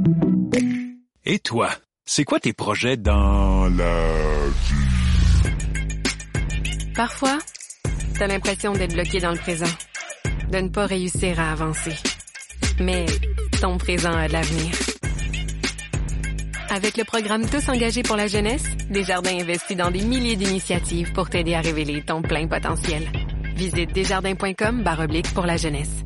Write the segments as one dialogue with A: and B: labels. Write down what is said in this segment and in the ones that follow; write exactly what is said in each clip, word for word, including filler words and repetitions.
A: Et toi, c'est quoi tes projets dans la vie?
B: Parfois, t'as l'impression d'être bloqué dans le présent, de ne pas réussir à avancer. Mais ton présent a de l'avenir. Avec le programme Tous engagés pour la jeunesse, Desjardins investit dans des milliers d'initiatives pour t'aider à révéler ton plein potentiel. Visite desjardins.com barre oblique pour la jeunesse.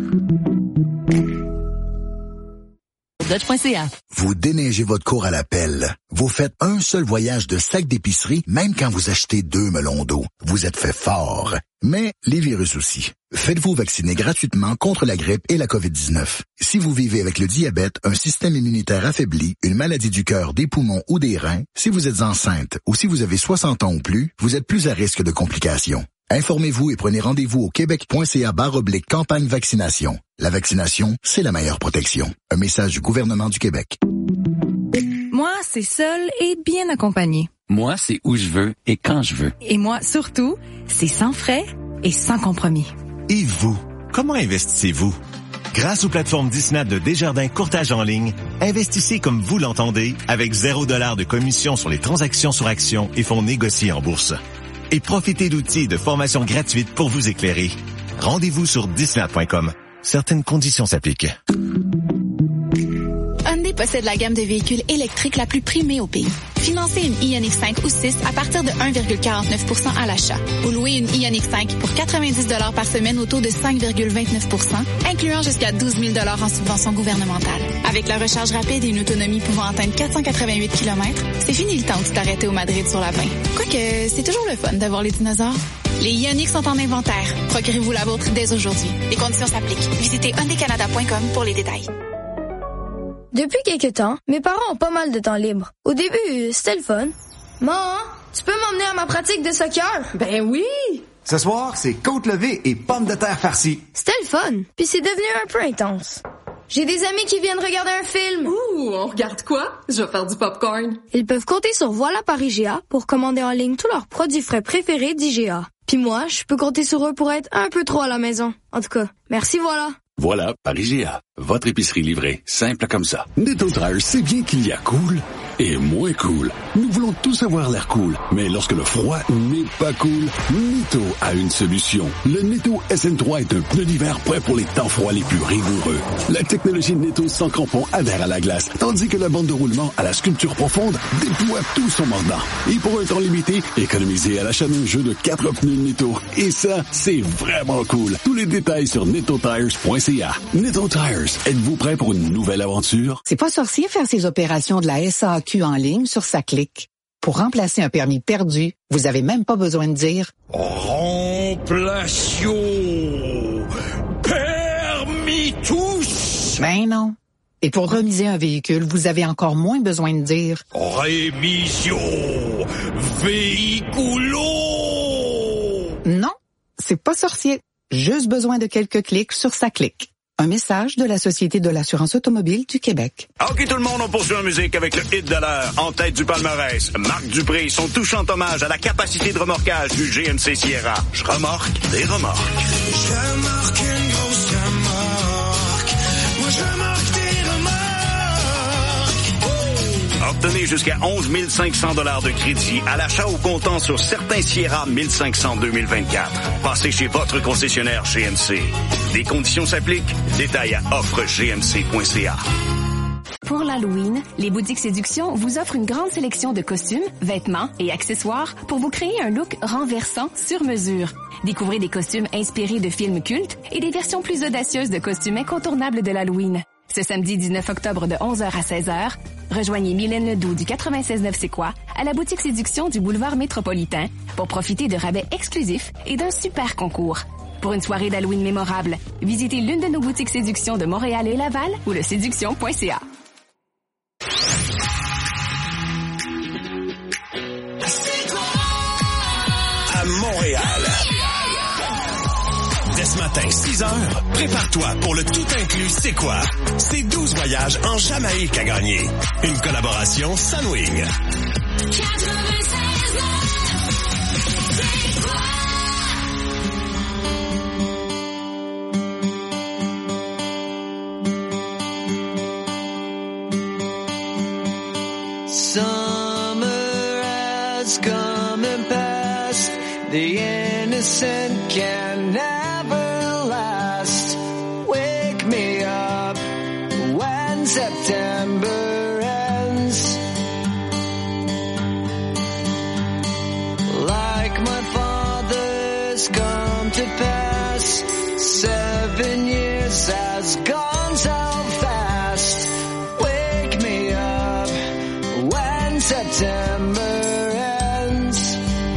C: Dodge point C A.
D: Vous déneigez votre cour à la pelle. Vous faites un seul voyage de sac d'épicerie, même quand vous achetez deux melons d'eau. Vous êtes fait fort. Mais les virus aussi. Faites-vous vacciner gratuitement contre la grippe et la covid dix-neuf. Si vous vivez avec le diabète, un système immunitaire affaibli, une maladie du cœur, des poumons ou des reins, si vous êtes enceinte ou si vous avez soixante ans ou plus, vous êtes plus à risque de complications. Informez-vous et prenez rendez-vous au québec.ca barre oblique campagne vaccination. La vaccination, c'est la meilleure protection. Un message du gouvernement du Québec.
E: Moi, c'est seul et bien accompagné.
F: Moi, c'est où je veux et quand je veux.
E: Et moi, surtout, c'est sans frais et sans compromis.
G: Et vous, comment investissez-vous? Grâce aux plateformes Disney de Desjardins Courtage en ligne, investissez comme vous l'entendez avec zéro dollar de commission sur les transactions sur actions et fonds négociés en bourse. Et profitez d'outils et de formations gratuites pour vous éclairer. Rendez-vous sur disney point com. Certaines conditions s'appliquent.
H: Hyundai possède la gamme de véhicules électriques la plus primée au pays. Financez une Ioniq cinq ou six à partir de un virgule quarante-neuf pour cent à l'achat. Ou louez une Ioniq cinq pour quatre-vingt-dix dollars par semaine au taux de cinq virgule vingt-neuf pour cent, incluant jusqu'à douze mille dollars en subvention gouvernementale. Avec la recharge rapide et une autonomie pouvant atteindre quatre cent quatre-vingt-huit kilomètres, c'est fini le temps de t'arrêter au Madrid sur la vingt. Quoique, c'est toujours le fun d'avoir les dinosaures. Les Ioniq sont en inventaire. Procurez-vous la vôtre dès aujourd'hui. Les conditions s'appliquent. Visitez hyundai canada point com pour les détails.
I: Depuis quelques temps, mes parents ont pas mal de temps libre. Au début, c'était le fun. Maman, tu peux m'emmener à ma pratique de soccer?
J: Ben oui! Ce soir, c'est côte levée et pommes de terre farcies.
I: C'était le fun, puis c'est devenu un peu intense. J'ai des amis qui viennent regarder un film.
J: Ouh, on regarde quoi? Je vais faire du popcorn.
I: Ils peuvent compter sur Voilà par I G A pour commander en ligne tous leurs produits frais préférés d'I G A. Puis moi, je peux compter sur eux pour être un peu trop à la maison. En tout cas, merci Voilà.
K: Voilà par I G A. Votre épicerie livrée, simple comme ça. Netto Tires sait bien qu'il y a cool et moins cool. Nous voulons tous avoir l'air cool, mais lorsque le froid n'est pas cool, Netto a une solution. Le Netto S N trois est un pneu d'hiver prêt pour les temps froids les plus rigoureux. La technologie Netto sans crampons adhère à la glace, tandis que la bande de roulement à la sculpture profonde déploie tout son mordant. Et pour un temps limité, économisez à l'achat d'un jeu de quatre pneus Netto. Et ça, c'est vraiment cool. Tous les détails sur netto tires point c a. Netto Tires. Êtes-vous prêt pour une nouvelle aventure?
C: C'est pas sorcier faire ses opérations de la S A Q en ligne sur sa clique. Pour remplacer un permis perdu, vous avez même pas besoin de dire
A: Remplation permis tous.
C: Ben non. Et pour remiser un véhicule, vous avez encore moins besoin de dire
A: rémission véhiculo.
C: Non, c'est pas sorcier. Juste besoin de quelques clics sur sa clique. Un message de la Société de l'assurance automobile du Québec.
L: OK, tout le monde, on poursuit en musique avec le hit de l'heure. En tête du palmarès, Marc Dupré, son touchant hommage à la capacité de remorquage du G M C Sierra. Je remorque des remorques.
M: Je remorque une grosse remorque. Moi, je remorque des remorques.
L: Obtenez jusqu'à onze mille cinq cents dollars de crédit à l'achat au comptant sur certains Sierra mille cinq cents deux mille vingt-quatre. Passez chez votre concessionnaire G M C. Des conditions s'appliquent. Détails à offre g m c point c a.
N: Pour l'Halloween, les boutiques Séduction vous offrent une grande sélection de costumes, vêtements et accessoires pour vous créer un look renversant sur mesure. Découvrez des costumes inspirés de films cultes et des versions plus audacieuses de costumes incontournables de l'Halloween. Ce samedi dix-neuf octobre de onze heures à seize heures, rejoignez Mylène Ledoux du quatre-vingt-seize neuf C'est quoi à la boutique Séduction du boulevard Métropolitain pour profiter de rabais exclusifs et d'un super concours. Pour une soirée d'Halloween mémorable, visitez l'une de nos boutiques Séduction de Montréal et Laval ou le séduction point c a.
O: À Montréal. Dès ce matin, six heures, prépare-toi pour le tout inclus C'est quoi? C'est douze voyages en Jamaïque à gagner. Une collaboration Sunwing.
M: The innocent can never last. Wake me up when September ends. Like my father's come to pass. Seven years has gone so fast. Wake me up when September ends.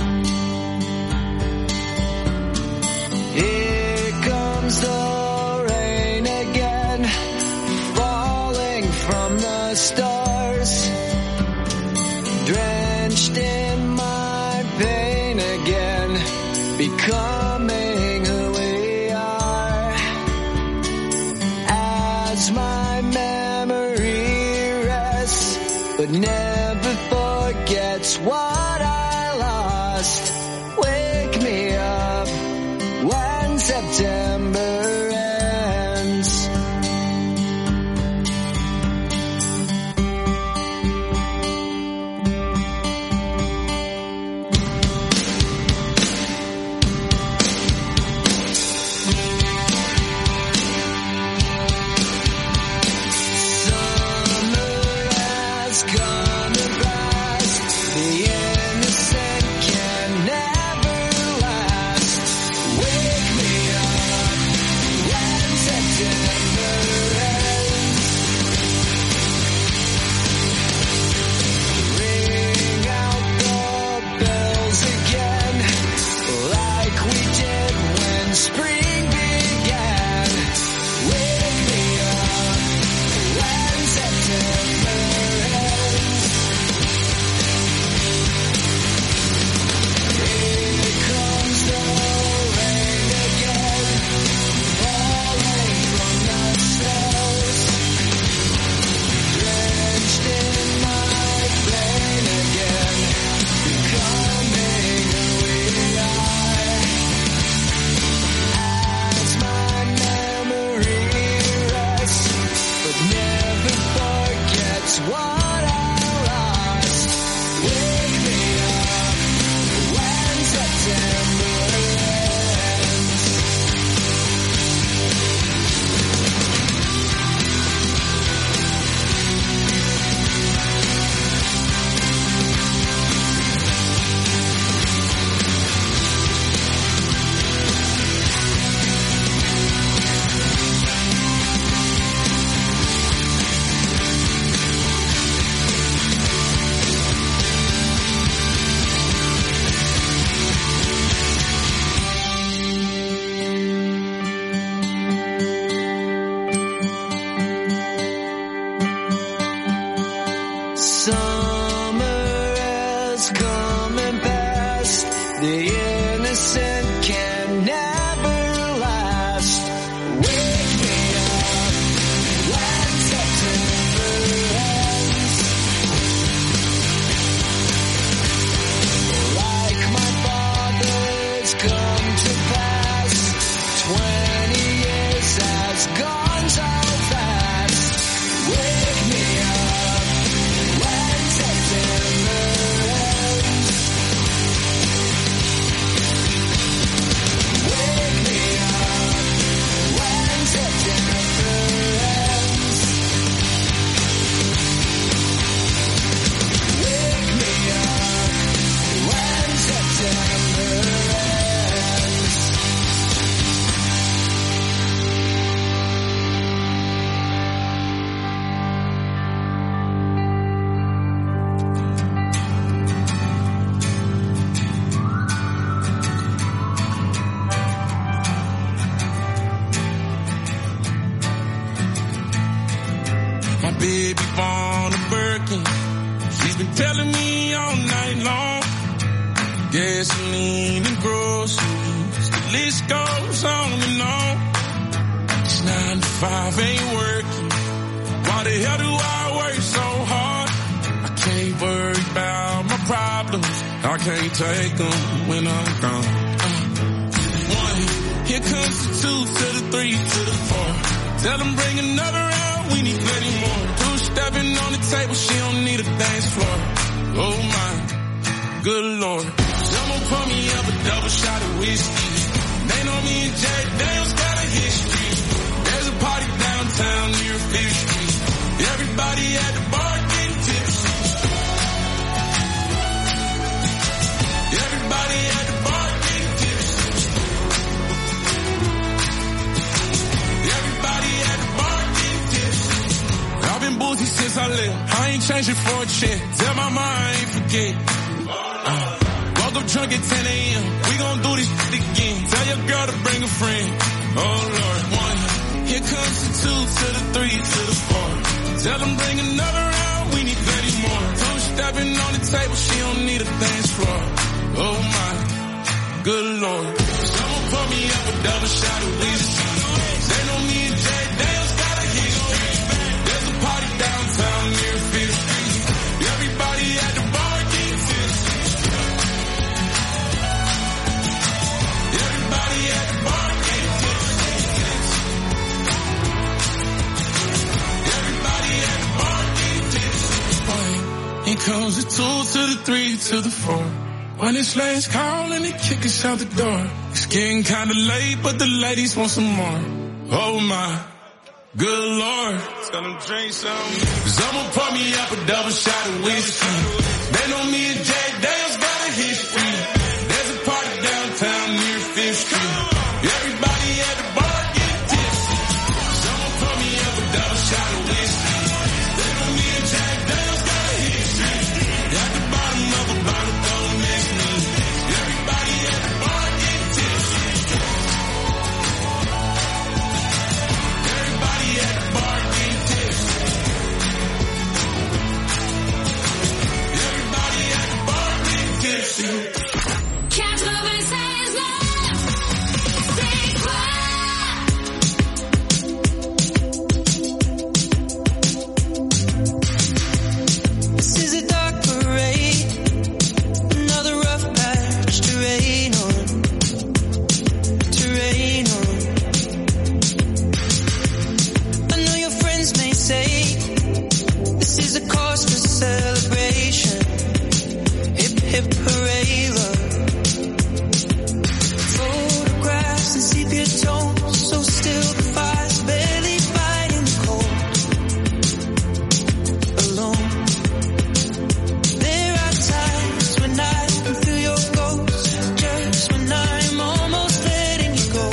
M: Here comes the rain again, falling from the stars, drenched in my pain again, becoming who we are. As my memory rests, but never forgets what I lost. Wake me up when September ends. Summer has come and passed. The innocent can never last. Wake me up when September ends. Ring out the bells again, like we did when spring began. Wake me up when September ends. Here comes the rain again, falling from the snows, drenched in my pain again, becoming who we are. As my memory rests, but never forgets what I lost. Wake me up when September ends. Summer has come and passed. The innocent can never last. Wake me up when September ends. Like my father's come to pass. Twenty years has gone so fast. Wake me up when September ends. Wake me up when September ends. Wake me up when September ends.
P: My baby born a Birkin. She's been telling me all night long. Gasoline and groceries, the list goes on and on. It's nine to five, ain't working. Why the hell do I work so hard? I can't worry about my problems. I can't take them when I'm gone. Uh, one, here comes the two to the three to the four. Tell them bring another round, we need plenty more. Two stepping on the table, she don't need a dance floor. Oh my, good Lord. Tell my Someone pour me up a double shot of whiskey. They know me and Jack Daniels got a history. There's a party downtown near Fifth Street. Everybody at the bar getting tipsy. Everybody at the bar getting tipsy. Everybody at the bar getting tipsy. I've been boozy since I left. I ain't changing for a check. Tell my mom I ain't forget. Uh, woke up drunk at ten a.m. We gon' do this shit again. Tell your girl to bring a friend. Oh Lord, one. Here comes the two to the three to the four. Tell them bring another round. We need thirty more. Two stepping on the table. She don't need a dance floor. Oh my, good Lord. Someone pour me up a double shot of whiskey. They know me and Jack Daniels got a history. There's a party downtown near Fifth Street. Everybody at the bar getting tipsy. Everybody at the bar getting tipsy. Everybody at the bar getting tipsy. Here comes the two to the three to the four. When it's last call and they kick us out the door. It's getting kinda late, but the ladies want some more. Oh my, good Lord. Tell them drink some. Someone pour me up a double shot of whiskey. They know me and Jack Daniels got a history. There's a party downtown near Fifth Street. Everybody at the bar getting tipsy. Someone pour me up a double shot of whiskey. They know me and Jack Daniels got a history. At the bottom of a bottle, don't miss me. Everybody at the bar getting tipsy. Everybody at the bar getting tipsy. Everybody at the bar getting tipsy.
M: quatre-vingt-seize neuf, c'est quoi?
Q: This is a dark parade, another rough patch to rain on, to rain on. I know your friends may say, this is a cause for celebration, hip hip hooray love. Photographs and sepia tones, so still the fire's barely fighting the cold, alone. There are times when I can feel your ghost, just when I'm almost letting you go.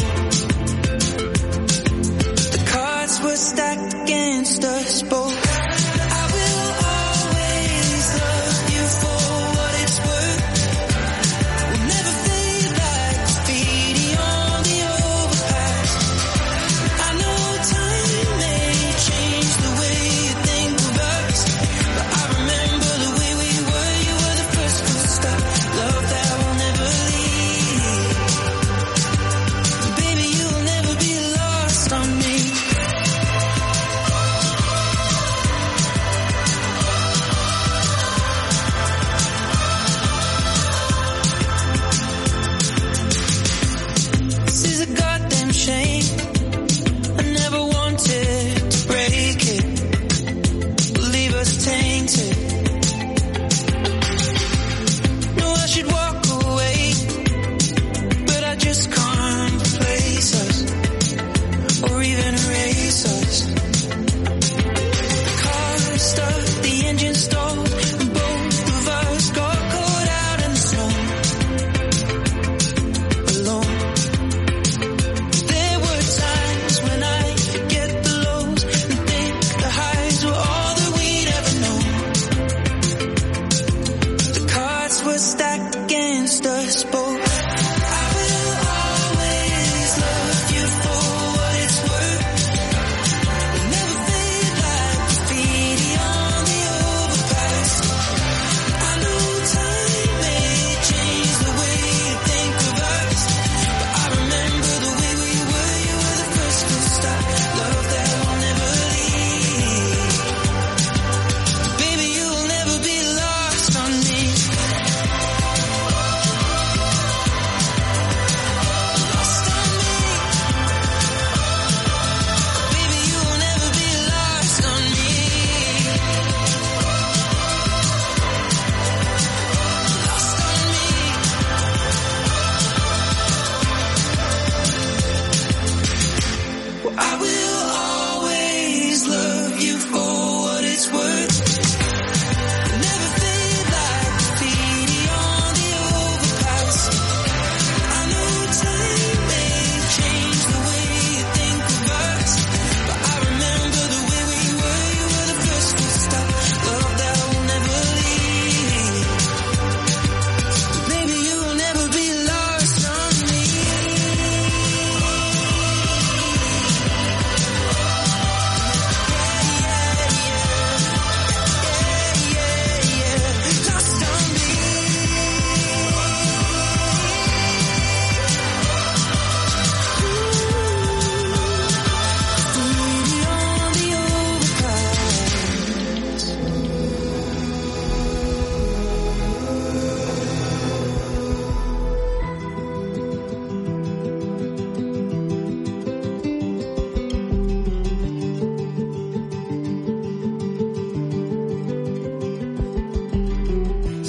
Q: The cards were stacked against us both. I will always love you for what it's worth. We'll never fade like graffiti on the overpass. I know time may change the way you think of us, but I remember the way we were. You were the first full stop, love that will never leave. Baby, you'll never be lost on me. This is a goddamn shame. I never wanted to break it, leave us tainted. No, I should walk away, but I just can't replace us, or even erase us. The car stuck, the engine stalled, and both of us got caught out in the snow, alone. There were times when I forget the lows and think the highs were all that we'd ever known. The cards were stacked against us both. I will always love you for what it's worth. We'll never fade like graffiti on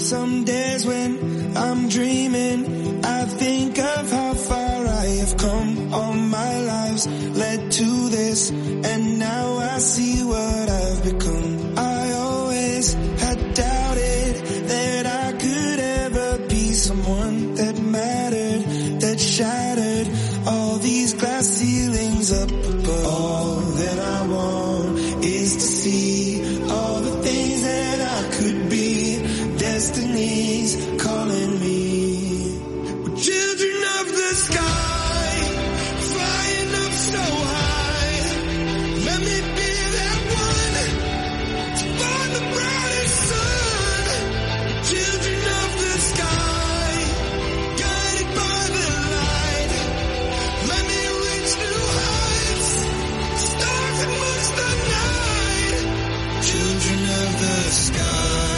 M: Some days when I'm dreaming, I think of how far I have come. All my lives led to this, and now I see what I've become. I always had doubted that I could ever be someone that mattered, that shattered all these glass ceilings up above. All that I want is to see all the things that I could be. Destiny's calling me. We're children of the sky, flying up so high. Let me be that one to find the brightest sun. We're children of the sky, guided by the light. Let me reach new heights, stars amongst the night. Children of the sky.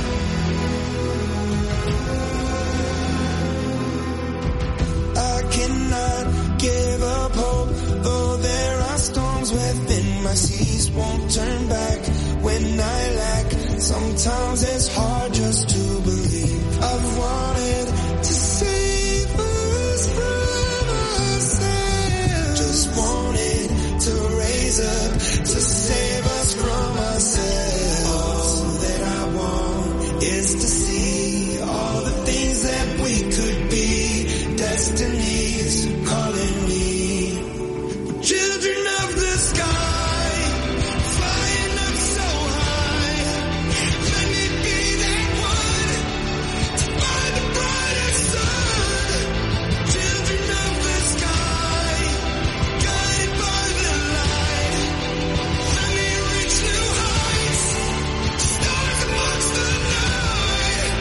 M: I cannot give up hope, though there are storms within my seas. Won't turn back when I lack. Sometimes it's hard just to believe. I've wanted to save us from ourselves. Just wanted to raise up to save us from ourselves. All that I want is to see all the things that we could be. Destiny's calling me. We're children of the sky, flying up so high. Let me be that one to find the brightest sun. Children of the sky, guided by the light. Let me reach new heights, stars amongst the night.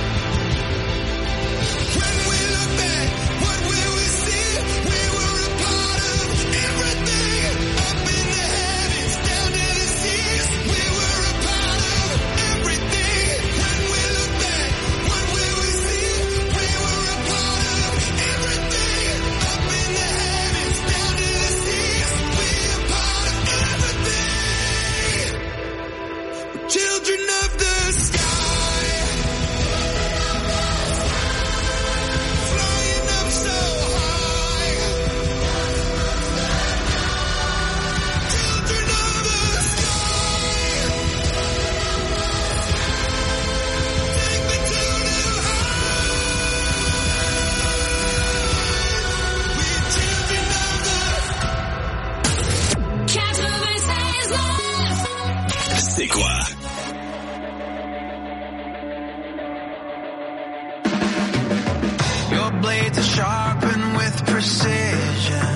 M: When we look back, what will we see? We were a part of everything. Up in the heavens, down to the seas. We were a part of everything. When we look back, what will we see? We were a part of everything. Up in the heavens, down to the seas. We are part of everything. We're children of the sky. Flying up so high. Children of the sky. Take me to new heights. We're children of the
Q: quatre-vingt-seize neuf.
O: C'est quoi?
Q: Your blades are sharpened with precision,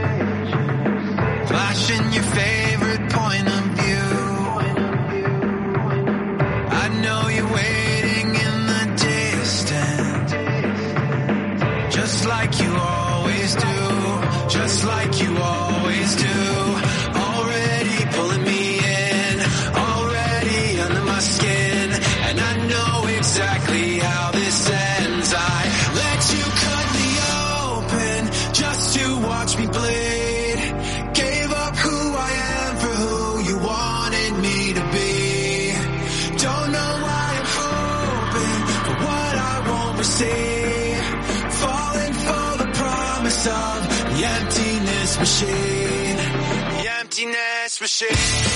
Q: flashing your favorite point of view. I know you're waiting in the distance, just like you always do, just like you always do. Already pulling me in, already under my skin, and I know exactly how this ends. I let you cut me open just to watch me bleed. Gave up who I am for who you wanted me to be. Don't know why I'm hoping for what I won't receive. Falling for the promise of the emptiness machine. The emptiness machine.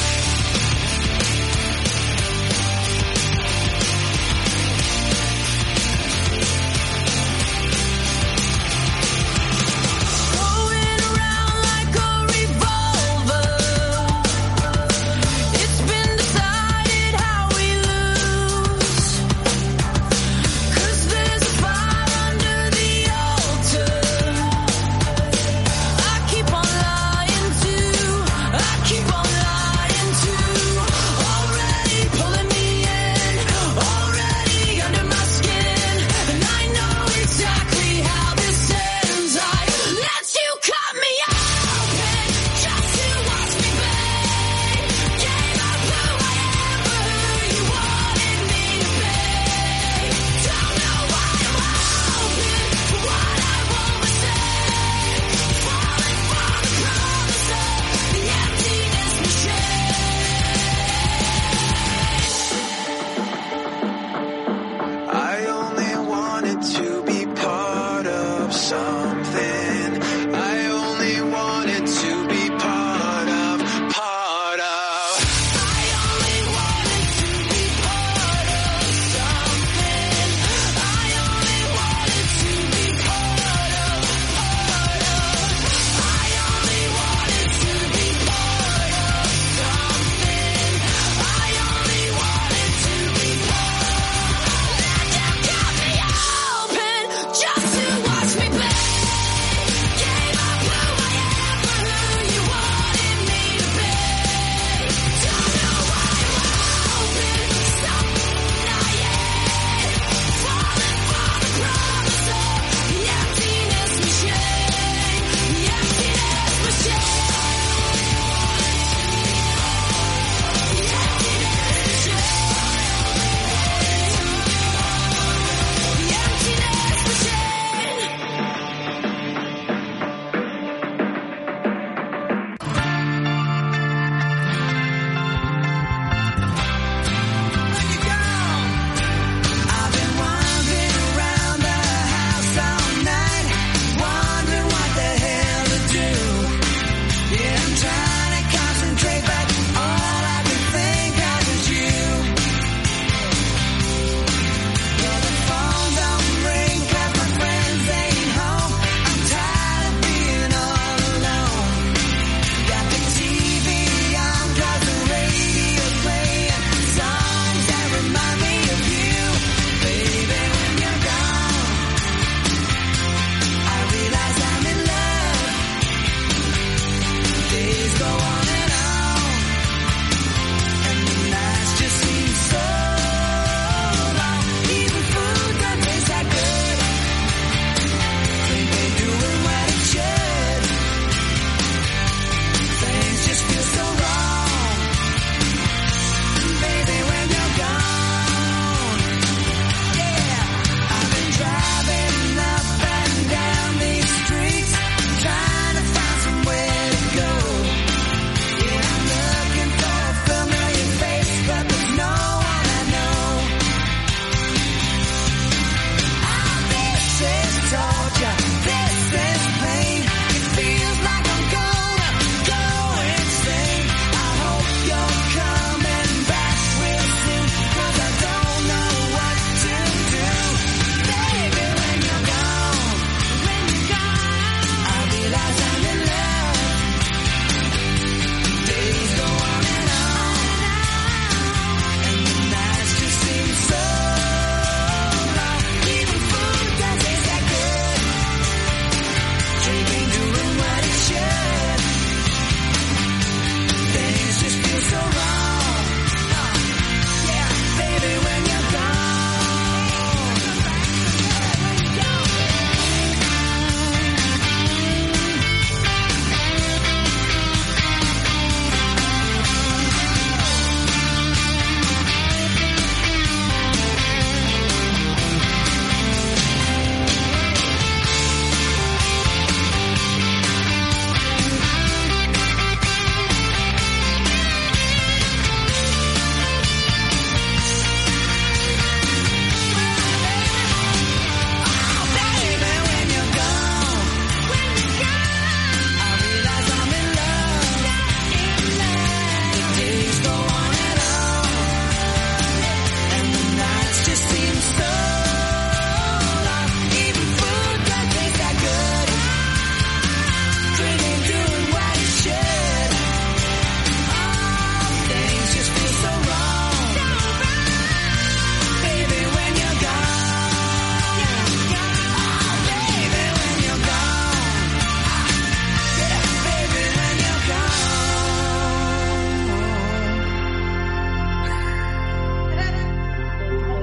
Q: Going around like a revolver. It's been decided how we lose. 'Cause there's a fire under the altar. I keep on lying to, I keep on lying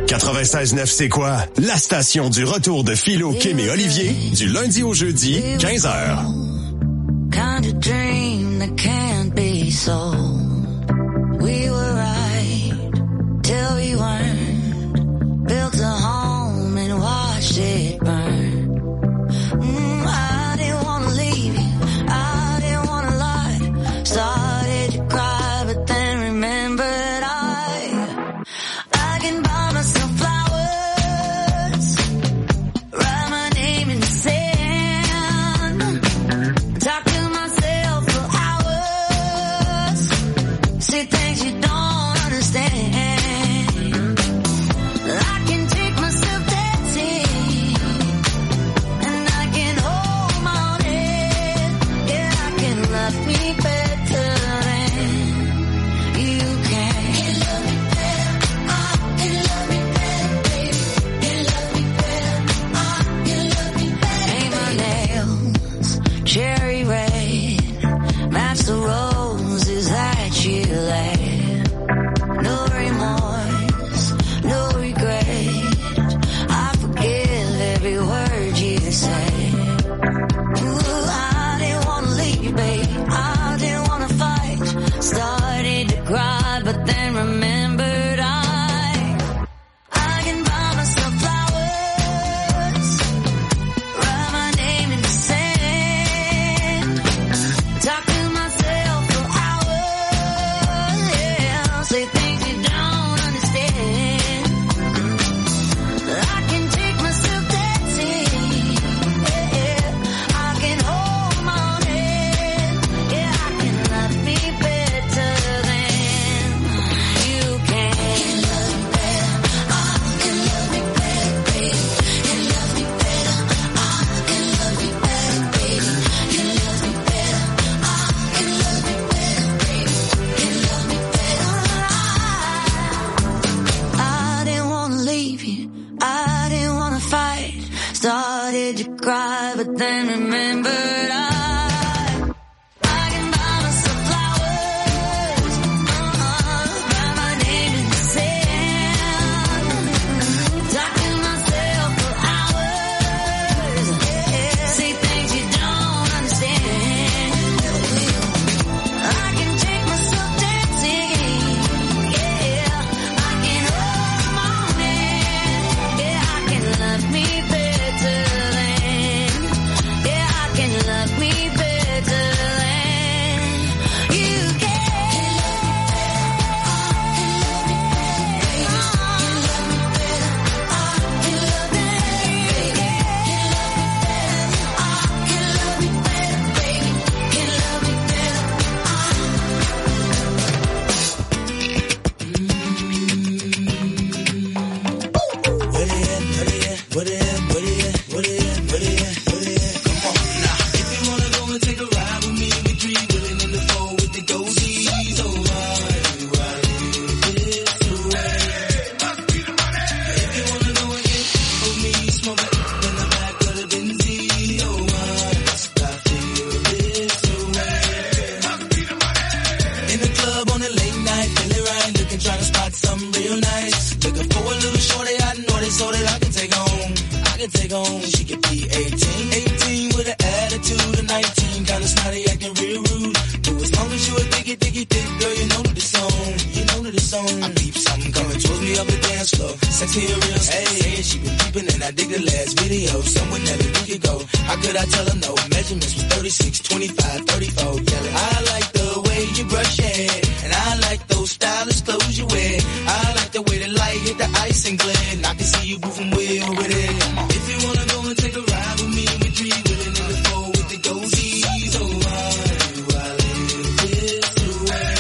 O: quatre-vingt-seize neuf, c'est quoi? La station du retour de Philo, Kim et Olivier, du lundi au jeudi, quinze heures.
Q: Kind of dream that can't be sold. We were right till we weren't. Built a home and watched it burn. Mm, I didn't wanna leave you, I didn't wanna lie. Started to cry, but then remembered I, I can buy myself flowers, write my name in the sand, talk to myself for hours, say things you don't understand. I can take myself dancing, and I can hold my own head. Yeah, I can love me better than you can. Can love me better, I can love me better, baby. Can love me better, I can love me better. Paint my nails cherry red, match the roses that you laid. No remorse, no regret. I forgive every word you say. Ooh, I didn't wanna leave you, babe. I didn't wanna fight. Started to cry, but then remembered I, I can buy myself flowers, write my name in the sand, talk to myself for hours, yeah, say things you don't understand. I can take myself dancing, yeah, I can hold my own head, yeah, I can love me better than you can. Can love me better, I can love me better, baby. Can love me better, I can love me better, baby. Can love me better, I can love me better, baby. Can love me better, I, I didn't wanna leave you, I didn't wanna fight. Started to cry, but then remembered I, I can buy myself flowers, uh, write my name in the sand, talk to myself for hours, yeah, say things you don't understand. I can take myself dancing, yeah, I can hold my own hand, yeah, I can love me better than, yeah, I can love me better than you can. In the club on a late night, feeling right, looking, trying to spot something real nice. Looking for a little shorty, I know it so that I can take home. I can take home, she could be eighteen. eighteen with an attitude of nineteen, kinda snotty, acting real rude. But as long as you a diggy, diggy, dick, girl, you know that it's on. You know that it's on. I peep something coming towards me up the dance floor. Sex me a real hey, hey, she been peeping and I dig the last video. Somewhere never we could go. How could I tell her no? Measurements was thirty-six, twenty-five, thirty-four. Yelling, I like the way you brush your hair, and I like those stylish clothes you wear. I like the way the light hit the ice and glare, and I can see you moving way over there. If you wanna go and take a ride with me, we three wheeling in the four with the goatees. Oh, why do I live this way?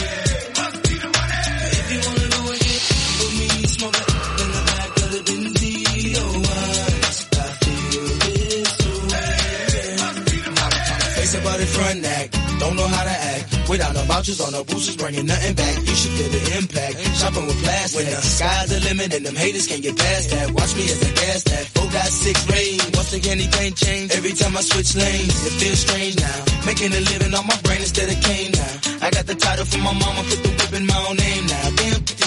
Q: If you wanna go and get with me, smoke it in the back of the Benzie. Oh, why must I feel this way? Face about it front act, don't know how to act. Without no vouchers or no boosters, bringing nothing back. You should feel the impact. Shopping with plastic. When the sky's the limit and them haters can't get past that. Watch me as I gas that. Four got six rain. Once again, anything change. Every time I switch lanes, it feels strange now. Making a living on my brain instead of cane now. I got the title from my mama, put the whip in my own name now. Damn,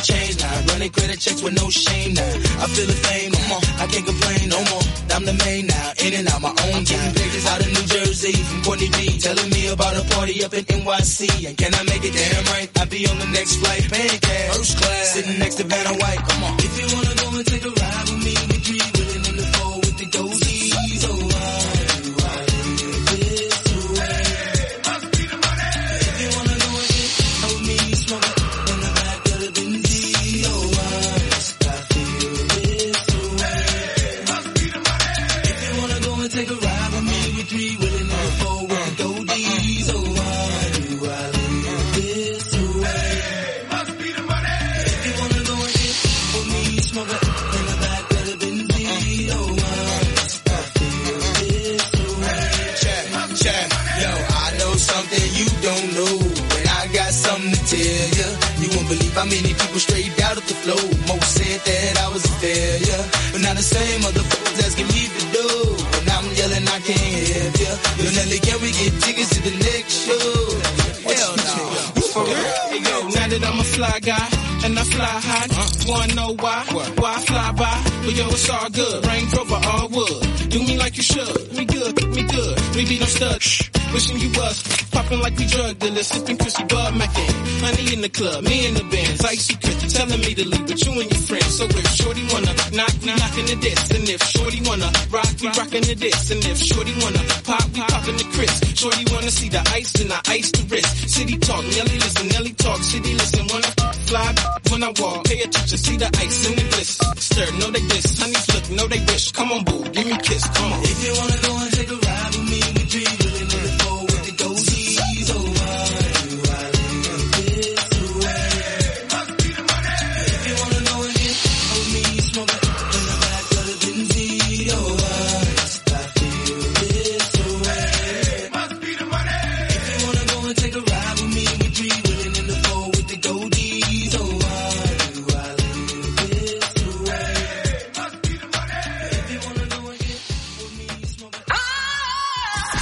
R: the change now. Running credit checks with no shame now. I feel the fame no more. I can't complain no more. I'm the main now. In and out my own time. Pages out of New Jersey from Courtney B. Telling me about a party up in N Y C. And can I make it damn right? I'll be on the next flight. Paying cash. First class. Sitting next to Vanna White. Come on. If you wanna go and take a ride with me, we three willing in the four with the goldies. Oh, why do I live this way? Must be the money. If you wanna go and get with me, smoke it in the back of the Benzie. Oh, why must I feel this way? Must be the money. If you wanna go and take a ride with me, we three willing in the four with the goldies. Oh, why do I live this way? Must be the money. If you wanna go and get with me, smoke it in the back of the Benzie. Oh, why must I feel this way? Check, check. Yo, I know something you don't know, and I got something to tell ya. You won't believe how many people straight out of the flow. Most said that I was a failure, but now the same motherfuckers asking me to do. And I'm yelling I can't help ya. Yo, Nelly, can we get tickets to the next show? Hell no. For real? Hey, yo, now that I'm a fly guy and I fly high, wanna know why? Why I fly by? But yo, it's all good. Range Rover, all wood. Do me like you should. Me good, me good. We be no stud. Shh. Wishing you was popping like we drug dealers, sipping Chrissy Bud Mackin. Honey in the club, me in the bands, icy Chris telling me to leave with you and your friends. So if Shorty wanna knock, we knockin' the diss, and if Shorty wanna rock, we rockin' the diss, and if Shorty wanna pop, we poppin' the Chris. Shorty wanna see the ice, then I ice the wrist. City talk, Nelly listen, Nelly talk, city listen. Wanna fly when I walk, pay attention, see the ice and the bliss. Stir, know they diss, honeys look, know they wish. Come on, boo, give me a kiss, come on. If you wanna go and take a ride with me, we three really know the four with the goldies. Oh, why do I live this way? Must be the money. If you wanna go and get with me, smoke it in the back of the Benzie. Oh, why must I feel this way? Must be the money. If you wanna go and take a ride with me, we three willing in the four with the goldies. Oh, why do I live this way? Must be the money. If you wanna go and get with me, smoke it.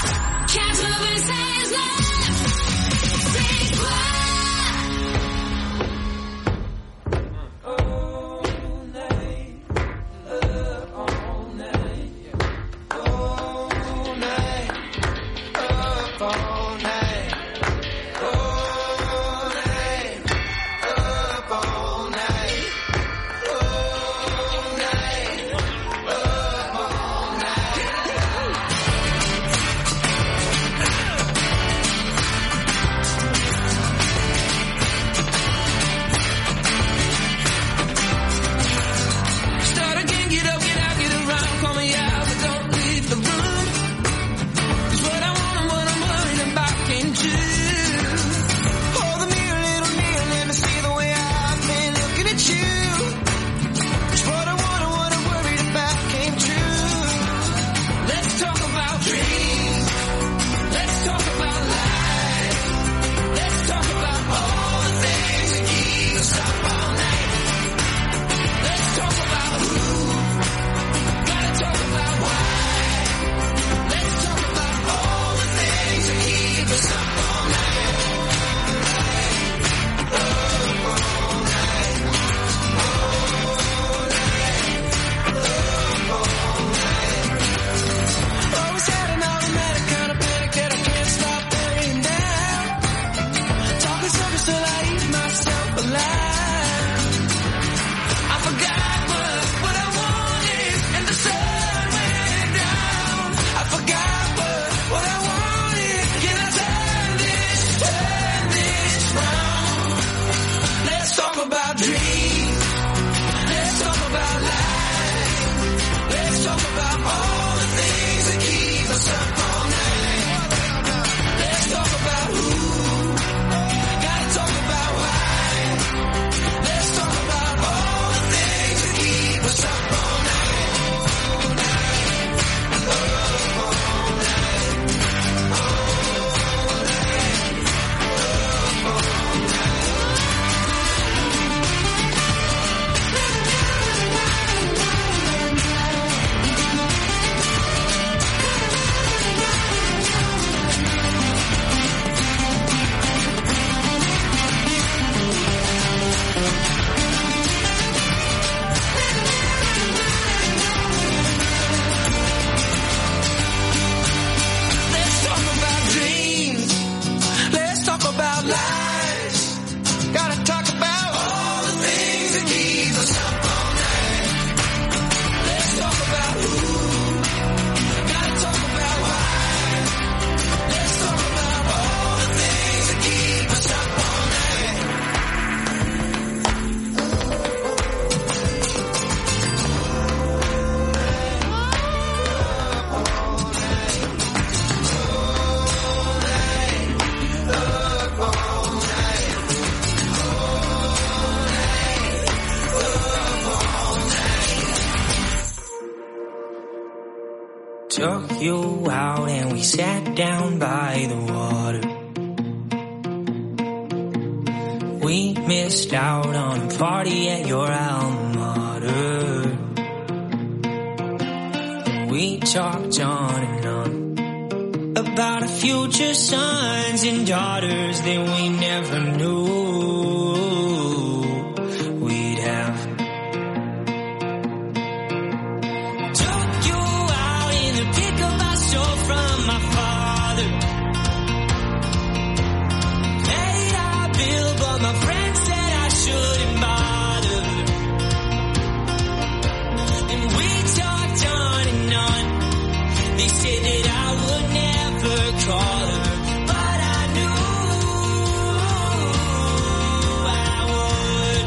Q: took you out and we sat down by the water. We missed out on a party at your alma mater. We talked on and on about our future sons and daughters that we never knew we'd have. Took you out in the pickup I stole from my father. Paid our bill, but my friend said I shouldn't bother. And we talked on and on. They said that I would never call her, but I knew I would.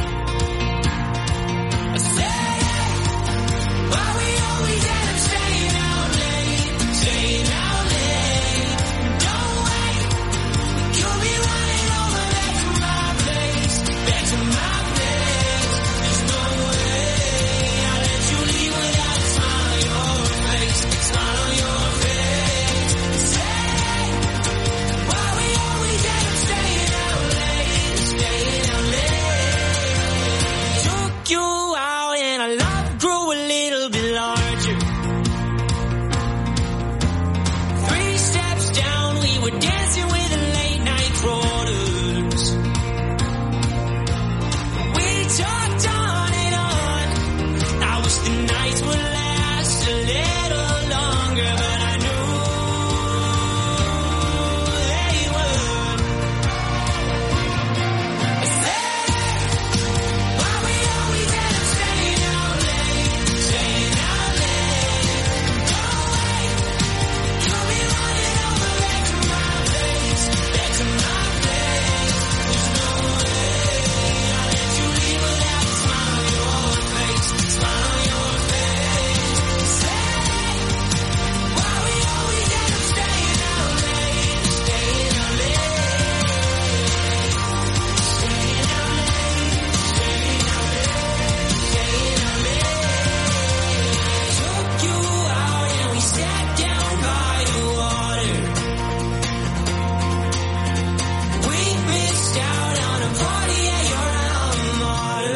Q: I said, hey, why we always end up staying out late, staying out late. Don't wait, we could be running over back to my place, back to my place. There's no way I'll let you leave without a smile on your face, smile on your face. Say, why we always end up staying out late, staying out late. Took you out and our love grew a little bit larger. Three steps down, we were dancing with the late night crawlers. We talked on and on. I wish the nights would last a little longer, but I knew they would. I said, hey, why we always end up staying out late, staying out late. Don't wait, you'll be running over back to my place, back to my place. There's no way I'll let you leave without a smile on your face, smile on your face. Say, why we always end up staying out late, staying out late, staying out late, staying out late, staying out late. Took you out and we sat down by the water. We missed out on a party at your alma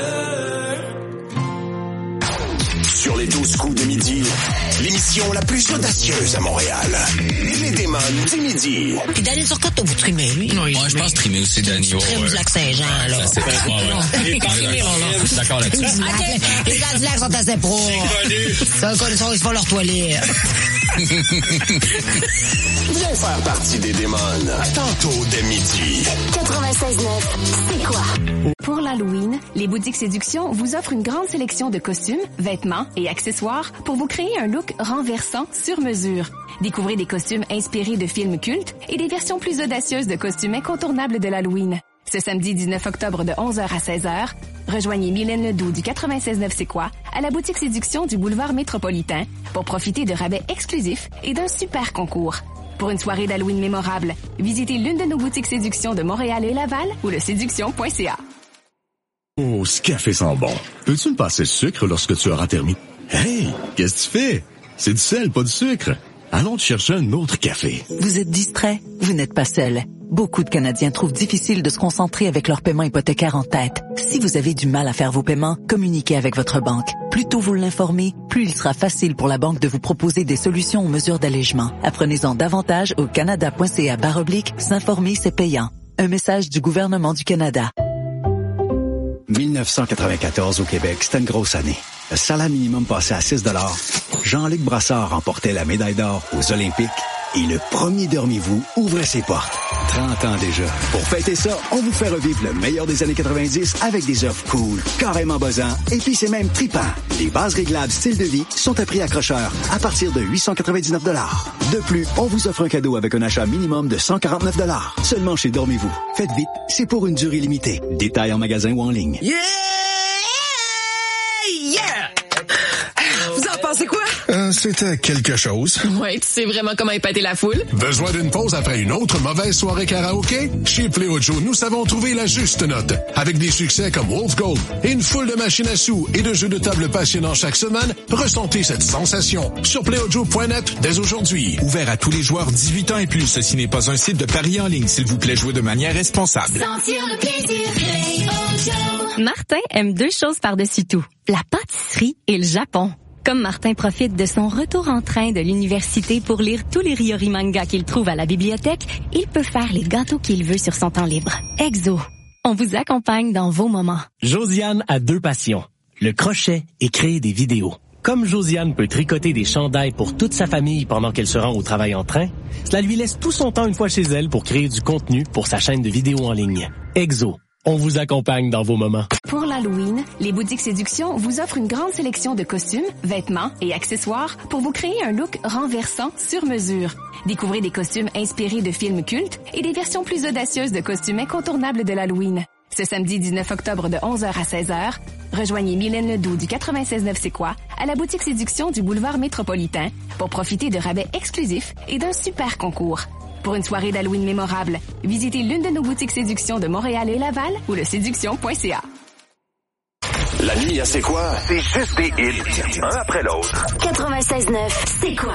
Q: mater.
O: Sur les douze coups de midi, l'émission la plus audacieuse à Montréal. Les démons du midi.
S: Puis Danny Turcotte, t'as vous trimé, lui?
F: Oui, je pense trimer aussi, Danny.
S: Trim du Lac-Saint-Jean, là.
F: Ça, c'est pas ouais. Je suis d'accord là-dessus.
S: OK, les gars du lac sont assez pros. C'est un connu, ils font leur toilette.
O: Viens faire partie des démons. Tantôt de midi.
N: quatre-vingt-seize neuf, c'est quoi? Pour l'Halloween, les boutiques Séduction vous offrent une grande sélection de costumes, vêtements et accessoires pour vous créer un look renversant sur mesure. Découvrez des costumes inspirés de films cultes et des versions plus audacieuses de costumes incontournables de l'Halloween. Ce samedi dix-neuf octobre de onze heures à seize heures, rejoignez Mylène Ledoux du quatre-vingt-seize neuf C'est quoi à la boutique Séduction du boulevard Métropolitain pour profiter de rabais exclusifs et d'un super concours. Pour une soirée d'Halloween mémorable, visitez l'une de nos boutiques Séduction de Montréal et Laval ou le séduction point c a.
T: Oh, ce café sent bon. Peux-tu me passer le sucre lorsque tu auras terminé? Hey, qu'est-ce que tu fais? C'est du sel, pas du sucre. Allons te chercher un autre café.
U: Vous êtes distrait? Vous n'êtes pas seul. Beaucoup de Canadiens trouvent difficile de se concentrer avec leurs paiements hypothécaires en tête. Si vous avez du mal à faire vos paiements, communiquez avec votre banque. Plus tôt vous l'informez, plus il sera facile pour la banque de vous proposer des solutions aux mesures d'allègement. Apprenez-en davantage au canada point c a barre oblique s'informer, c'est payant. Un message du gouvernement du Canada.
V: dix-neuf cent quatre-vingt-quatorze au Québec, c'était une grosse année. Le salaire minimum passait à six dollars. Jean-Luc Brassard remportait la médaille d'or aux Olympiques et le premier Dormez-vous ouvrait ses portes. trente ans déjà. Pour fêter ça, on vous fait revivre le meilleur des années quatre-vingt-dix avec des offres cool, carrément buzzants, et puis c'est même trippant. Les bases réglables style de vie sont à prix accrocheur à partir de huit cent quatre-vingt-dix-neuf dollars. De plus, on vous offre un cadeau avec un achat minimum de cent quarante-neuf dollars. Seulement chez Dormez-vous. Faites vite, c'est pour une durée limitée. Détails en magasin ou en ligne.
S: Yeah! Yeah! Vous en pensez quoi?
W: Euh,
B: Ben, c'était quelque chose.
D: Ouais, tu sais vraiment comment épater la foule.
B: Besoin d'une pause après une autre mauvaise soirée karaoké? Chez Pléo Joe, nous savons trouver la juste note. Avec des succès comme Wolf Gold et une foule de machines à sous et de jeux de table passionnants chaque semaine, ressentez cette sensation sur pléo joe point net dès aujourd'hui.
A: Ouvert à tous les joueurs dix-huit ans et plus. Ceci n'est pas un site de paris en ligne. S'il vous plaît, jouez de manière responsable.
N: Sentir le plaisir, Pléo Joe. Martin aime deux choses par-dessus tout. La pâtisserie et le Japon. Comme Martin profite de son retour en train de l'université pour lire tous les Ryori mangas qu'il trouve à la bibliothèque, il peut faire les gâteaux qu'il veut sur son temps libre. Exo. On vous accompagne dans vos moments.
W: Josiane a deux passions. Le crochet et créer des vidéos. Comme Josiane peut tricoter des chandails pour toute sa famille pendant qu'elle se rend au travail en train, cela lui laisse tout son temps une fois chez elle pour créer du contenu pour sa chaîne de vidéos en ligne. Exo. On vous accompagne dans vos moments.
N: Pour l'Halloween, les boutiques Séduction vous offrent une grande sélection de costumes, vêtements et accessoires pour vous créer un look renversant sur mesure. Découvrez des costumes inspirés de films cultes et des versions plus audacieuses de costumes incontournables de l'Halloween. Ce samedi dix-neuf octobre de onze heures à seize heures, rejoignez Mylène Ledoux du quatre-vingt-seize neuf C'est quoi à la boutique Séduction du boulevard Métropolitain pour profiter de rabais exclusifs et d'un super concours. Pour une soirée d'Halloween mémorable, visitez l'une de nos boutiques Séduction de Montréal et Laval ou le séduction point c a.
O: La nuit à C'est quoi?
L: C'est juste des hits, un après l'autre.
N: quatre-vingt-seize neuf C'est quoi?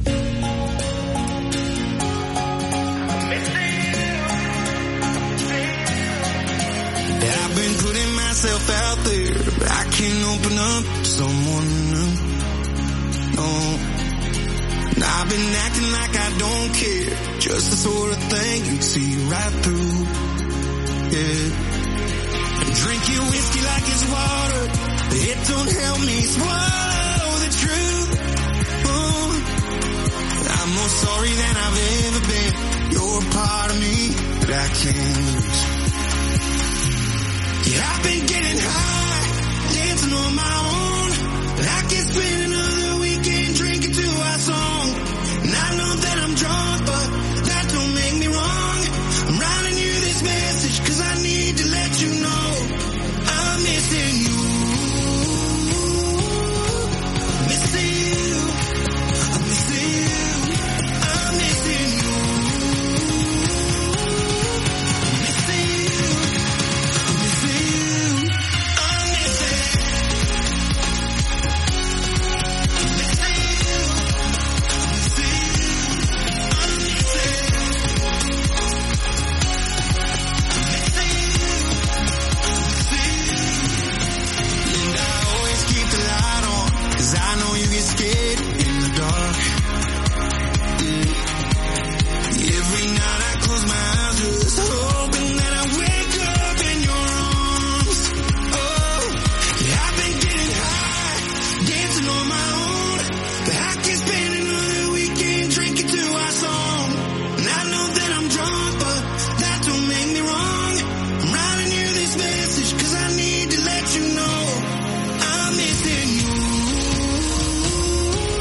M: I've been putting myself out there, but I can't open up to someone new. No. And I've been acting like I don't care, just the sort of thing you'd see right through. Yeah. And drinking whiskey like it's water, it don't help me swallow the truth. Oh. I'm more sorry than I've ever been. You're a part of me that I can't lose. Yeah, I've been getting high, dancing on my own. I can spend another weekend drinking to our song. And I know that I'm drunk, but that don't make me wrong. I'm writing you this message, cause I need to let you know I'm missing you. Missing you. I'm missing you. I'm missing you. Scared in the dark. Yeah. Every night I close my eyes, just hoping that I wake up in your arms. Oh, yeah, I've been getting high, dancing on my own, but I can spend another weekend drinking to our song. And I know that I'm drunk, but that don't make me wrong. I'm writing you this message, cause I need to let you know I'm missing you.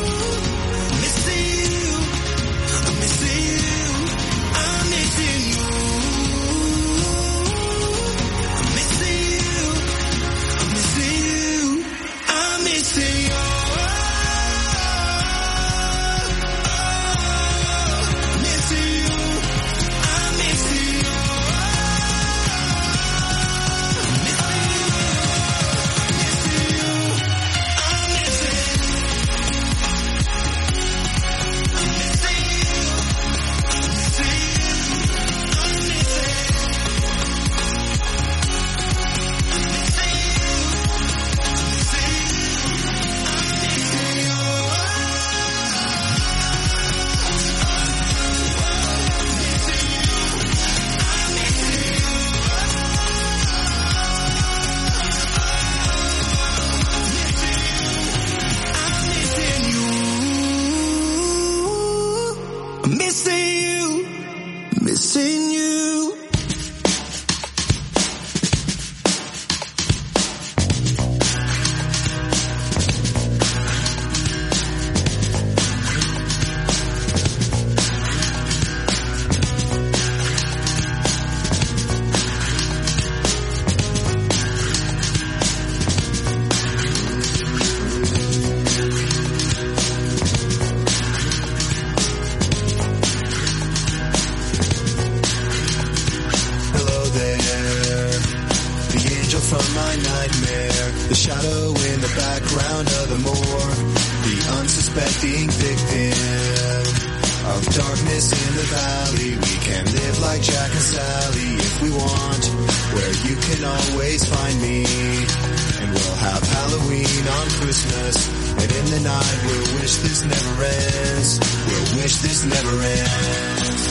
M: shadow in the background of the morgue, the unsuspecting victim of darkness in the valley. We can live like Jack and Sally if we want, where you can always find me. And we'll have Halloween on Christmas, and in the night we'll wish this never ends. We'll wish this never ends.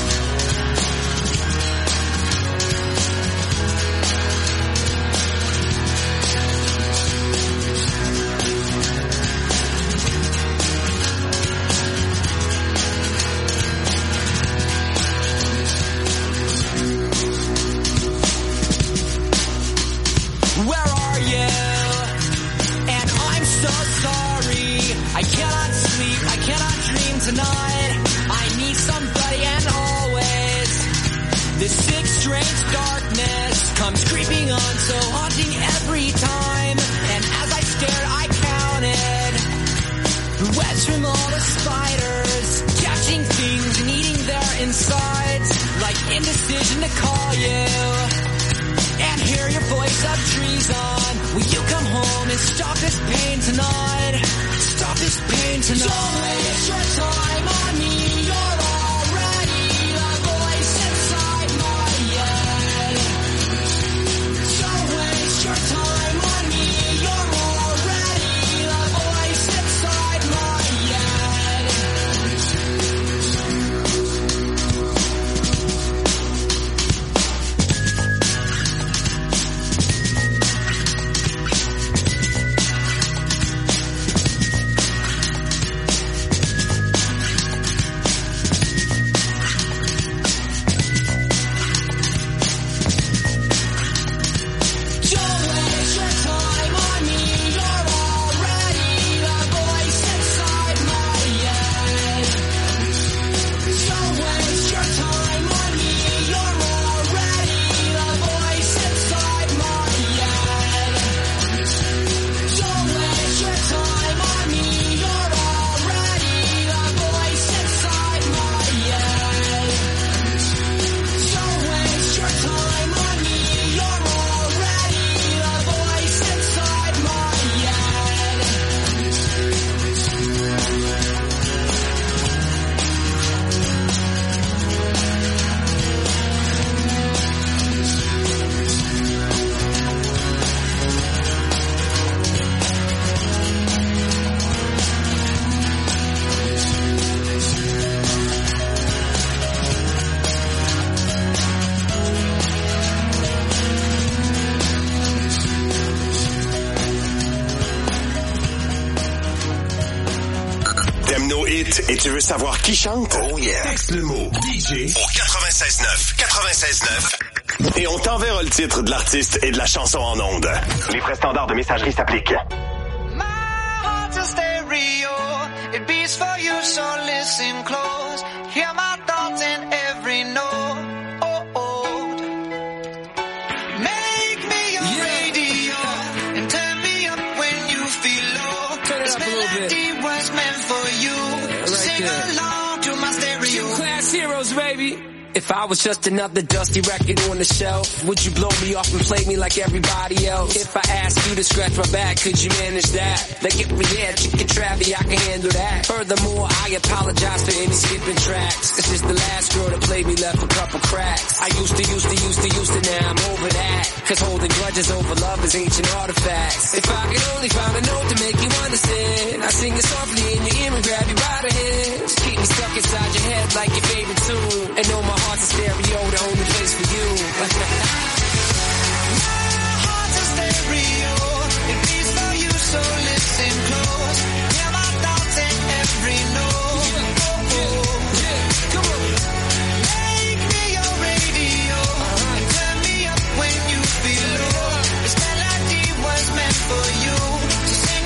O: Et tu veux savoir qui chante?
E: Oh yeah!
O: Texte le mot D J au quatre-vingt-seize neuf. quatre-vingt-seize neuf. Et on t'enverra le titre de l'artiste et de la chanson en ondes. Les frais standards de messagerie s'appliquent.
Q: My heart's a stereo. It beats for you, so listen close. Hear my thoughts in every note. Oh, oh. Make me your yeah. radio and turn me up when you feel low. Turn it up a little bit. Was meant for you.
R: Right Sing there. Along to my stereo. Two class heroes, baby. If I was just another dusty record on the shelf, would you blow me off and play me like everybody else? If I asked you to scratch my back, could you manage that? Like if we had chicken travy, I can handle that. Furthermore, I apologize for any skipping tracks. This is the last girl that played me, left a couple cracks. I used to, used to, used to, used to, now I'm over that. Cause holding grudges over love is ancient artifacts. If I could only find a note to make you understand, I sing it softly in your ear and grab you by the hands. Keep me stuck inside your head like your favorite tune. And know my heart's a stereo, the only place for you.
Q: My heart's a stereo. It beats for you, so listen close. Hear my thoughts in every note. Oh, oh. Yeah, come on. Make me your radio. Uh-huh. And turn me up when you feel low. This melody was meant for you. So sing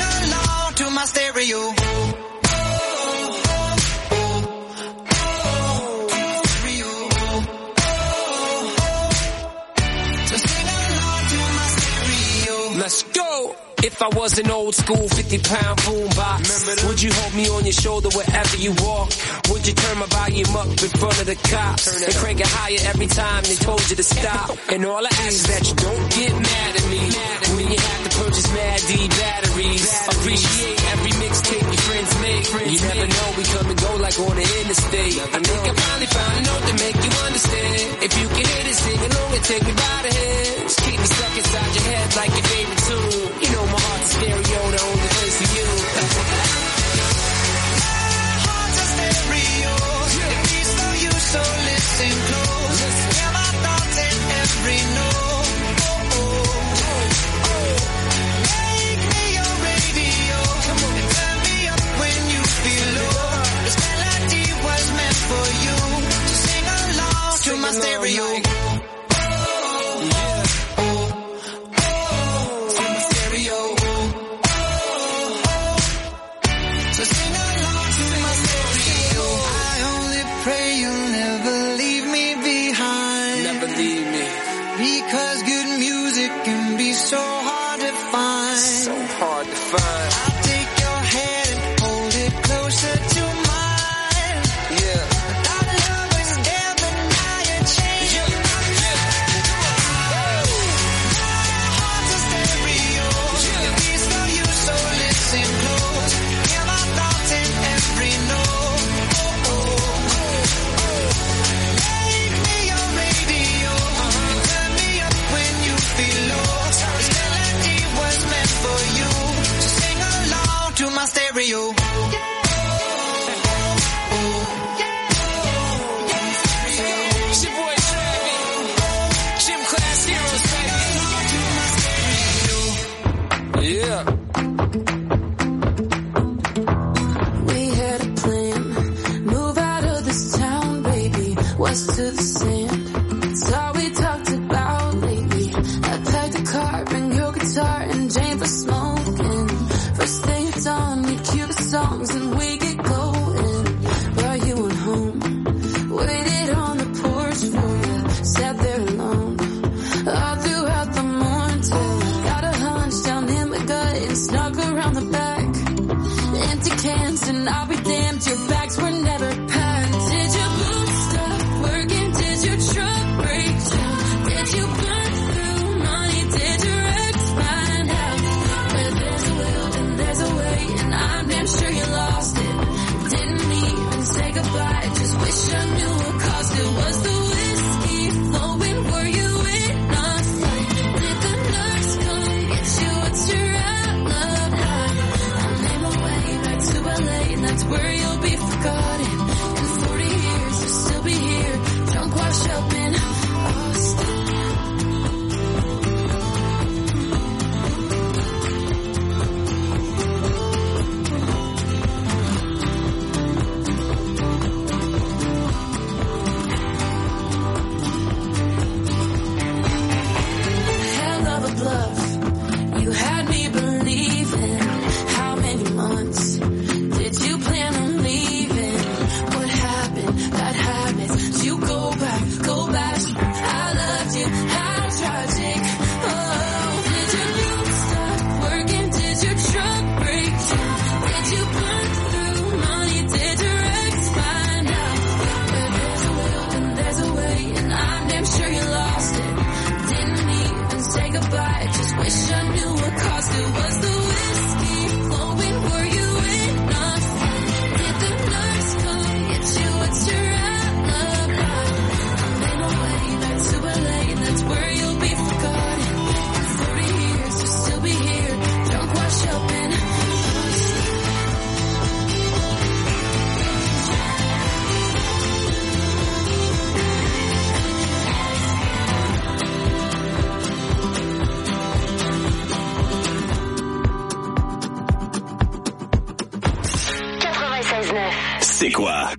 E: was an old school fifty pound boombox. Would you hold me on your shoulder wherever you walk? Would you turn my volume up in front of the cops and crank it higher every time they told you to stop? And all I ask is that you don't get mad at me when you have to purchase Mad D batteries. Appreciate every mixtape your friends make. You never know, we come and go like on the interstate. I think I finally found a note to make you understand. If you can hit it, sing along and take me by the hands. Keep me stuck inside your head like your favorite tune. You know my heart's a stereo, the only place for you.
Q: Heart's a stereo, it beats for you, so listen close. Hear my thoughts in every note. Oh, oh, oh. Make me your radio, and turn me up when you feel low. This melody was meant for you, so sing along to my stereo. Because good music can be so hard to find.
E: So hard to find.
Q: I'll take your hand and hold it closer to mine.
E: Yeah.
Q: Our love was there, but now you're changing my mind. My heart's a stereo. It beats for you, so listen close. Hear my thoughts in every note. Oh, oh, oh, oh. Make me your radio. Turn me up when you feel low. This melody was meant for you, so sing along to my stereo.
E: It's your boy Travis, Gym Class Heroes, baby. Yeah.
G: We had a plan, move out of this town, baby, west to the sand. It's all we talked about lately. I packed a car, bring your guitar and Jane for smoking. First thing it's on, we cue the songs and we get going. Brought you on home, waited on the porch for you, sat there alone. All throughout the morning till I got a hunch down in my gut and snuck around the back. Empty cans and I'll be damned, your bags were never packed. Did your boots stop working? Did your truck break down? Did you burn through money? Did your ex find out? Where there's a will and there's a way, and I'm damn sure you lost it. Didn't even say goodbye, just wish I knew what caused it. Was the whiskey flowing? Were you in a fight? Did the nurse come get you? What's your outlook like? I made my way back to L A, and that's where you'll be forgotten. In forty years, you'll still be here, drunk, washed up in Austin. Hell of a bluff, you had me believing. How many months did you plan on leaving? What happened? Bad habits. Did you go back? Go back. I loved you. How tragic. Oh, did your boots stop working? Did your truck break down? Did you burn through money? Did your ex find out? Where there's a will and there's a way, and I'm damn sure you lost it. Didn't even say goodbye, just wish I knew what caused it. Was the whiskey flowing? Were you in a fight? Did the nurse come get you? What's your outlook like? I made my way back to L A, and that's where you'll be forgotten. In forty years, you'll still be here, drunk, washed up in Austin.
H: quatre-vingt-seize neuf.
O: C'est quoi?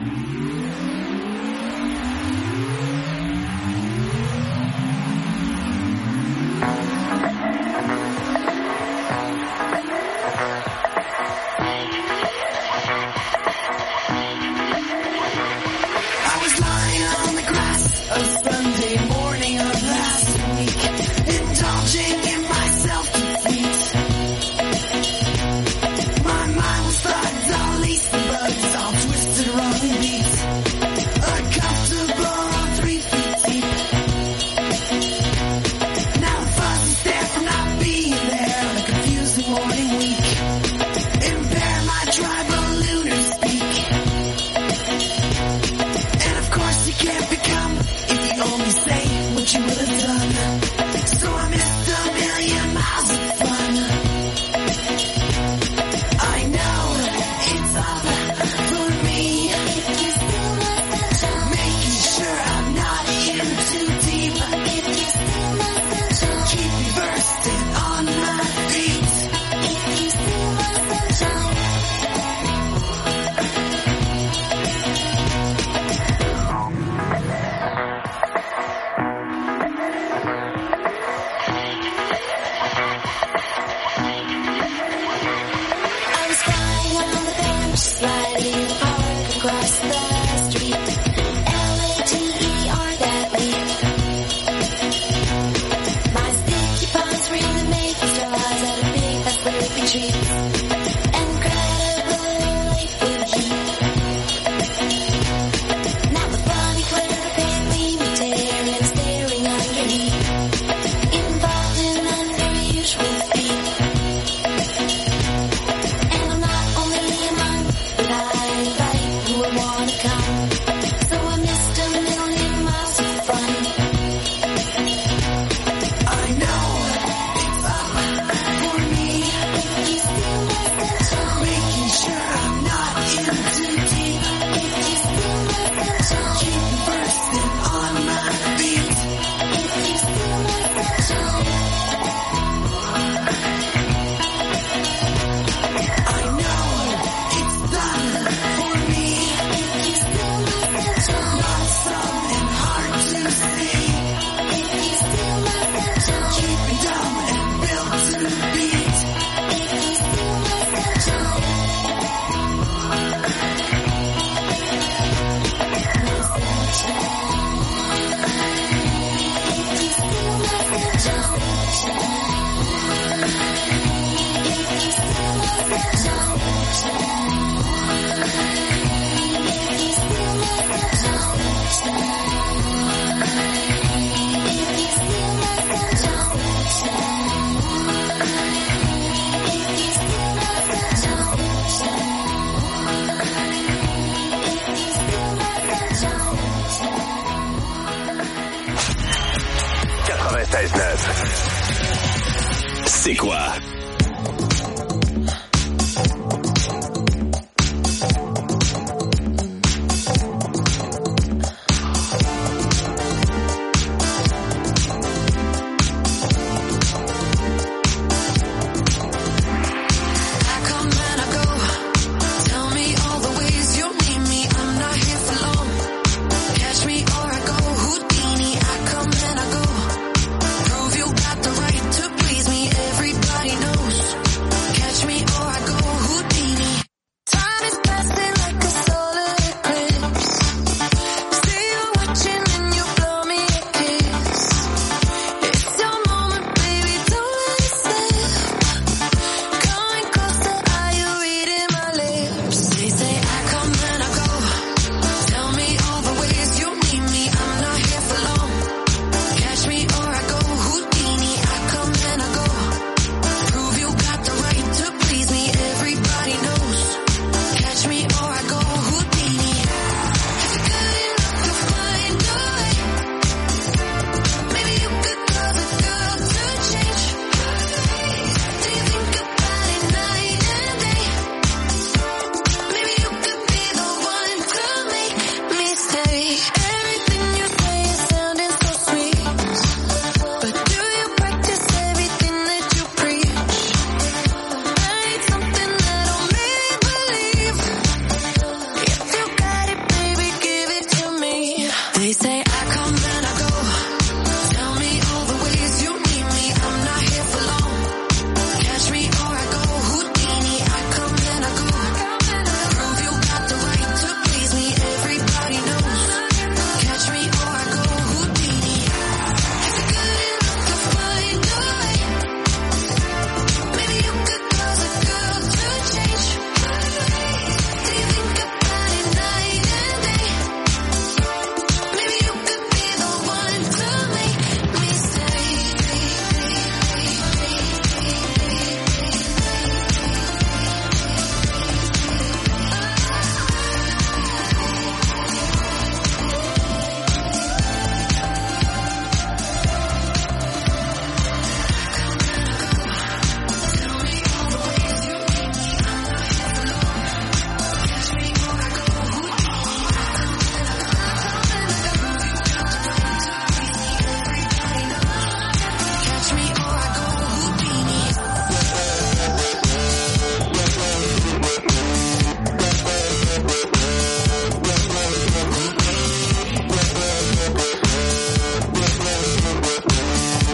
Q: I was lying on the grass a Sunday morning of last week, indulging in my self-defeat.
O: quatre-vingt-seize neuf. C'est quoi?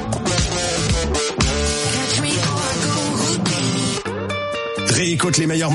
O: Réécoute les meilleurs